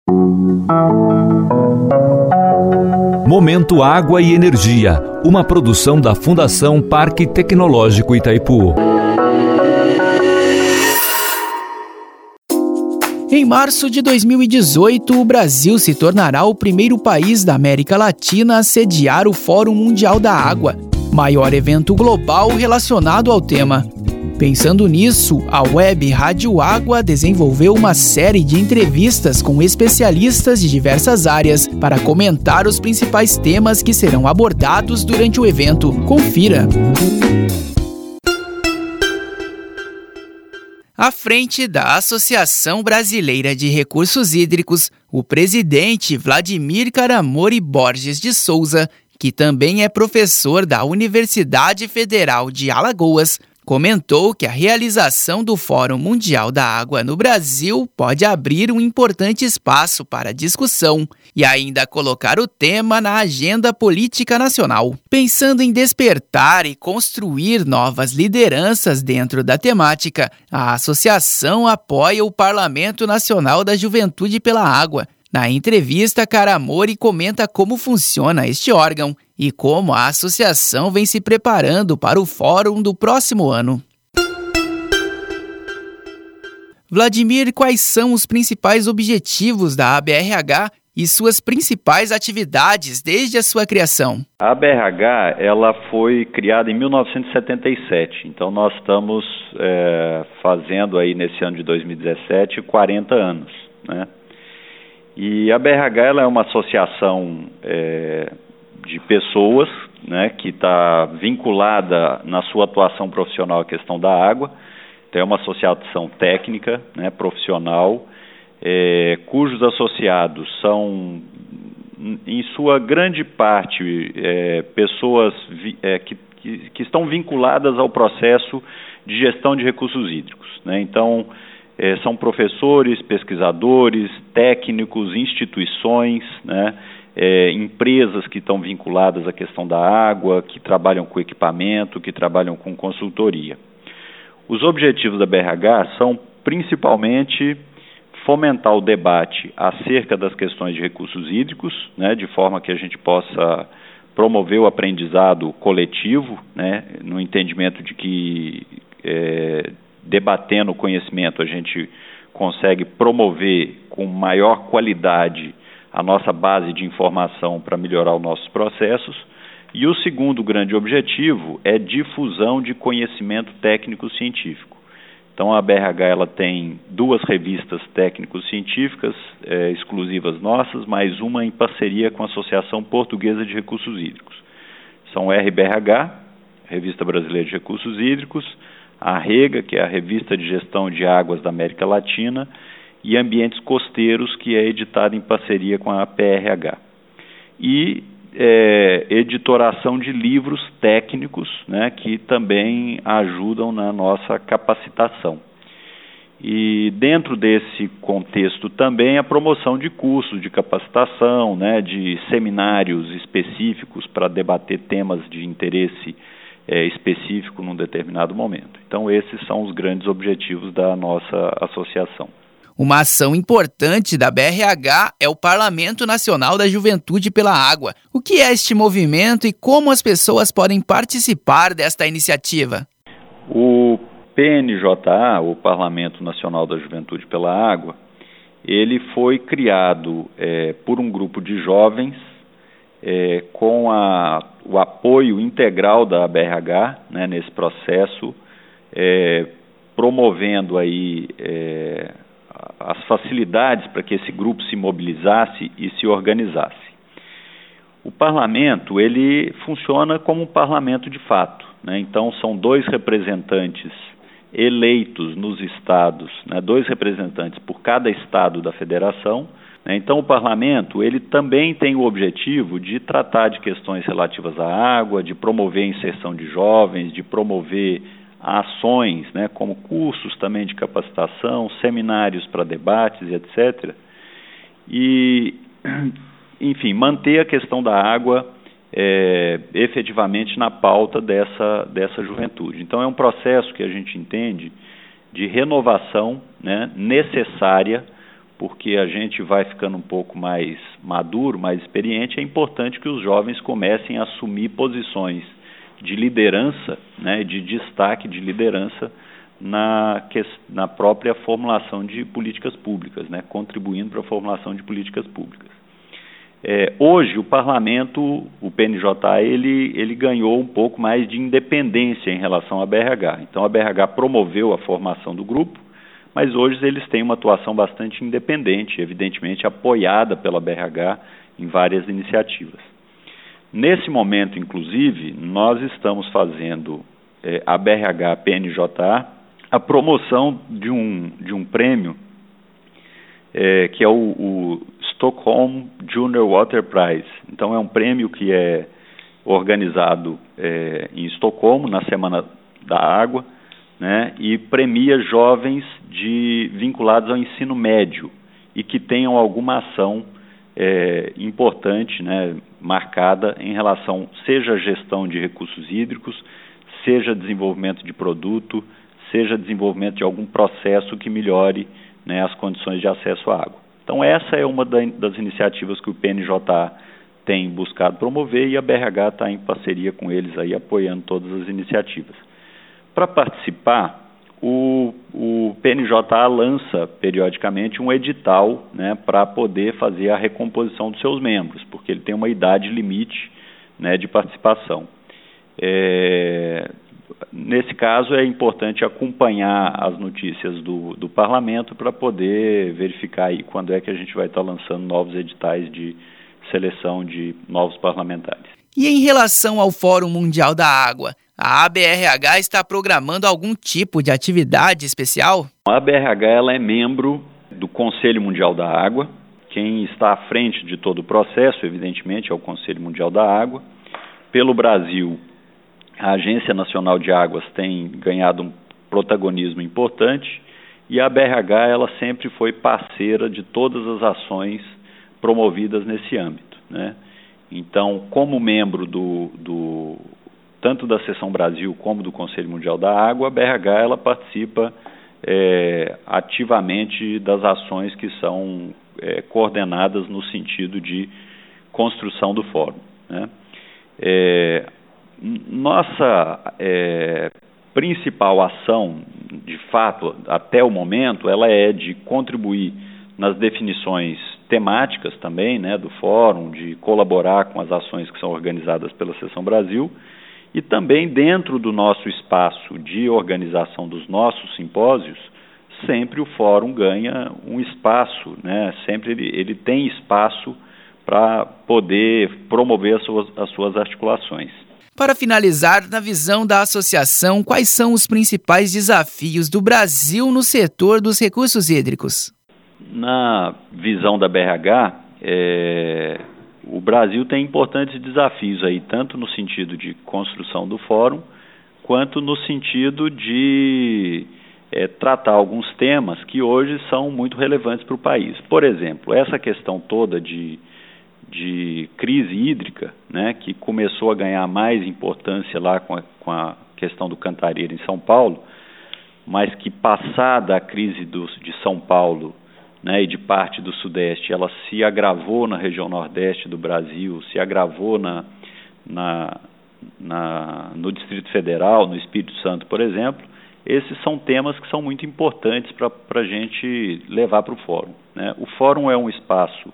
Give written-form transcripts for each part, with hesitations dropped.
Momento Água e Energia, uma produção da Fundação Parque Tecnológico Itaipu. Em março de 2018, o Brasil se tornará o primeiro país da América Latina a sediar o Fórum Mundial da Água, maior evento global relacionado ao tema. Pensando nisso, a web Rádio Água desenvolveu uma série de entrevistas com especialistas de diversas áreas para comentar os principais temas que serão abordados durante o evento. Confira! À frente da Associação Brasileira de Recursos Hídricos, o presidente Vladimir Caramori Borges de Souza, que também é professor da Universidade Federal de Alagoas, comentou que a realização do Fórum Mundial da Água no Brasil pode abrir um importante espaço para discussão e ainda colocar o tema na agenda política nacional. Pensando em despertar e construir novas lideranças dentro da temática, a associação apoia o Parlamento Nacional da Juventude pela Água. Na entrevista, Caramori comenta como funciona este órgão e como a associação vem se preparando para o fórum do próximo ano. Vladimir, quais são os principais objetivos da ABRH e suas principais atividades desde a sua criação? A ABRH ela foi criada em 1977, então nós estamos fazendo aí nesse ano de 2017 40 anos, né? E a BRH ela é uma associação de pessoas, né, que está vinculada na sua atuação profissional à questão da água. Então é uma associação técnica, né, profissional, cujos associados são, em sua grande parte, pessoas que estão vinculadas ao processo de gestão de recursos hídricos, né? Então, são professores, pesquisadores, técnicos, instituições, né, empresas que estão vinculadas à questão da água, que trabalham com equipamento, que trabalham com consultoria. Os objetivos da BRH são principalmente fomentar o debate acerca das questões de recursos hídricos, né, de forma que a gente possa promover o aprendizado coletivo, né, no entendimento de que debatendo o conhecimento, a gente consegue promover com maior qualidade a nossa base de informação para melhorar os nossos processos. E o segundo grande objetivo é difusão de conhecimento técnico-científico. Então, a BRH ela tem 2 revistas técnico-científicas exclusivas nossas, mais uma em parceria com a Associação Portuguesa de Recursos Hídricos. São RBRH, Revista Brasileira de Recursos Hídricos, a REGA, que é a Revista de Gestão de Águas da América Latina, e Ambientes Costeiros, que é editada em parceria com a PRH. E editoração de livros técnicos, né, que também ajudam na nossa capacitação. E dentro desse contexto também a promoção de cursos de capacitação, né, de seminários específicos para debater temas de interesse específico num determinado momento. Então, esses são os grandes objetivos da nossa associação. Uma ação importante da BRH é o Parlamento Nacional da Juventude pela Água. O que é este movimento e como as pessoas podem participar desta iniciativa? O PNJA, o Parlamento Nacional da Juventude pela Água, ele foi criado por um grupo de jovens com o apoio integral da BRH, né, nesse processo, promovendo aí as facilidades para que esse grupo se mobilizasse e se organizasse. O parlamento, ele funciona como um parlamento de fato, né? Então, são 2 representantes eleitos nos estados, né? 2 representantes por cada estado da federação. Então, o parlamento ele também tem o objetivo de tratar de questões relativas à água, de promover a inserção de jovens, de promover ações, né, como cursos também de capacitação, seminários para debates, etc. E, enfim, manter a questão da água efetivamente na pauta dessa juventude. Então, é um processo que a gente entende de renovação, né, necessária, porque a gente vai ficando um pouco mais maduro, mais experiente, é importante que os jovens comecem a assumir posições de liderança, né, de destaque de liderança na própria formulação de políticas públicas, né, contribuindo para a formulação de políticas públicas. Hoje, o parlamento, o PNJA, ele ganhou um pouco mais de independência em relação à BRH. Então, a BRH promoveu a formação do grupo, mas hoje eles têm uma atuação bastante independente, evidentemente apoiada pela BRH em várias iniciativas. Nesse momento, inclusive, nós estamos fazendo, a BRH PNJA, a promoção de um prêmio que é o Stockholm Junior Water Prize. Então, é um prêmio que é organizado em Estocolmo, na Semana da Água, né, e premia jovens vinculados ao ensino médio e que tenham alguma ação importante, né, marcada em relação, seja gestão de recursos hídricos, seja desenvolvimento de produto, seja desenvolvimento de algum processo que melhore, né, as condições de acesso à água. Então, essa é uma das iniciativas que o PNJA tem buscado promover e a BRH está em parceria com eles aí, apoiando todas as iniciativas. Para participar, o PNJA lança periodicamente um edital, né, para poder fazer a recomposição dos seus membros, porque ele tem uma idade limite, né, de participação. Nesse caso, é importante acompanhar as notícias do parlamento para poder verificar aí quando é que a gente vai estar lançando novos editais de seleção de novos parlamentares. E em relação ao Fórum Mundial da Água, a ABRH está programando algum tipo de atividade especial? A ABRH ela é membro do Conselho Mundial da Água. Quem está à frente de todo o processo, evidentemente, é o Conselho Mundial da Água. Pelo Brasil, a Agência Nacional de Águas tem ganhado um protagonismo importante e a ABRH ela sempre foi parceira de todas as ações promovidas nesse âmbito, né? Então, como membro tanto da Seção Brasil como do Conselho Mundial da Água, a BRH ela participa ativamente das ações que são coordenadas no sentido de construção do fórum, né? Nossa principal ação, de fato, até o momento, ela é de contribuir nas definições temáticas também, né, do fórum, de colaborar com as ações que são organizadas pela Seção Brasil e também dentro do nosso espaço de organização dos nossos simpósios, sempre o fórum ganha um espaço, né, sempre ele tem espaço para poder promover as suas articulações. Para finalizar, na visão da associação, quais são os principais desafios do Brasil no setor dos recursos hídricos? Na visão da BRH, o Brasil tem importantes desafios aí, tanto no sentido de construção do fórum, quanto no sentido de tratar alguns temas que hoje são muito relevantes para o país. Por exemplo, essa questão toda de crise hídrica, né, que começou a ganhar mais importância lá com a questão do Cantareira em São Paulo, mas que passada a crise de São Paulo, né, e de parte do Sudeste, ela se agravou na região Nordeste do Brasil, se agravou no Distrito Federal, no Espírito Santo, por exemplo. Esses são temas que são muito importantes para a gente levar para o fórum, né? O fórum é um espaço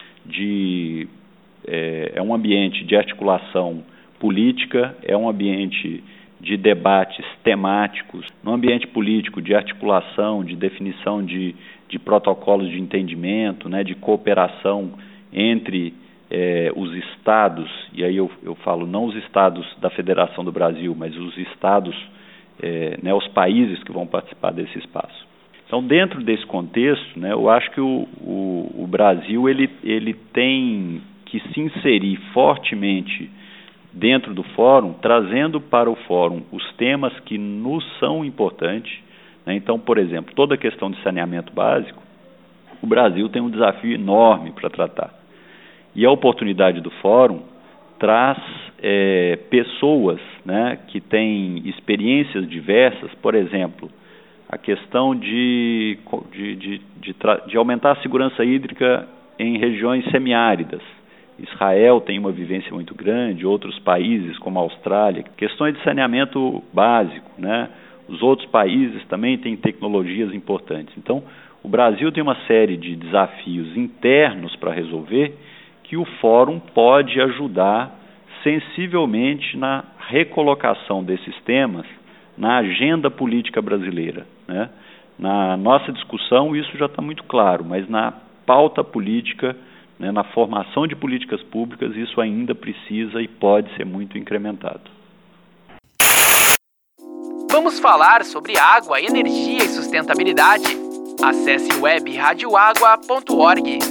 é um ambiente de articulação política, é um ambiente de debates temáticos, no ambiente político de articulação, de definição de protocolos de entendimento, né, de cooperação entre os estados, e aí eu falo não os estados da Federação do Brasil, mas os estados, né, os países que vão participar desse espaço. Então, dentro desse contexto, né, eu acho que o Brasil ele tem que se inserir fortemente dentro do fórum, trazendo para o fórum os temas que nos são importantes, né? Então, por exemplo, toda a questão de saneamento básico, o Brasil tem um desafio enorme para tratar. E a oportunidade do fórum traz pessoas, né, que têm experiências diversas, por exemplo, a questão de aumentar a segurança hídrica em regiões semiáridas. Israel tem uma vivência muito grande, outros países como a Austrália, questões de saneamento básico, né? Os outros países também têm tecnologias importantes. Então, o Brasil tem uma série de desafios internos para resolver que o Fórum pode ajudar sensivelmente na recolocação desses temas na agenda política brasileira, né? Na nossa discussão isso já está muito claro, mas na pauta política, né, na formação de políticas públicas, isso ainda precisa e pode ser muito incrementado. Vamos falar sobre água, energia e sustentabilidade. Acesse webradioagua.org.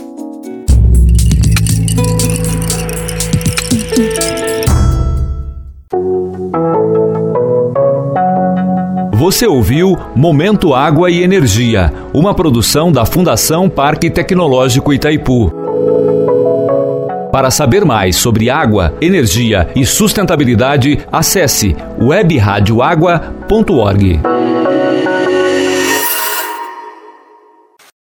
Você ouviu Momento Água e Energia, uma produção da Fundação Parque Tecnológico Itaipu. Para saber mais sobre água, energia e sustentabilidade, acesse webradioagua.org.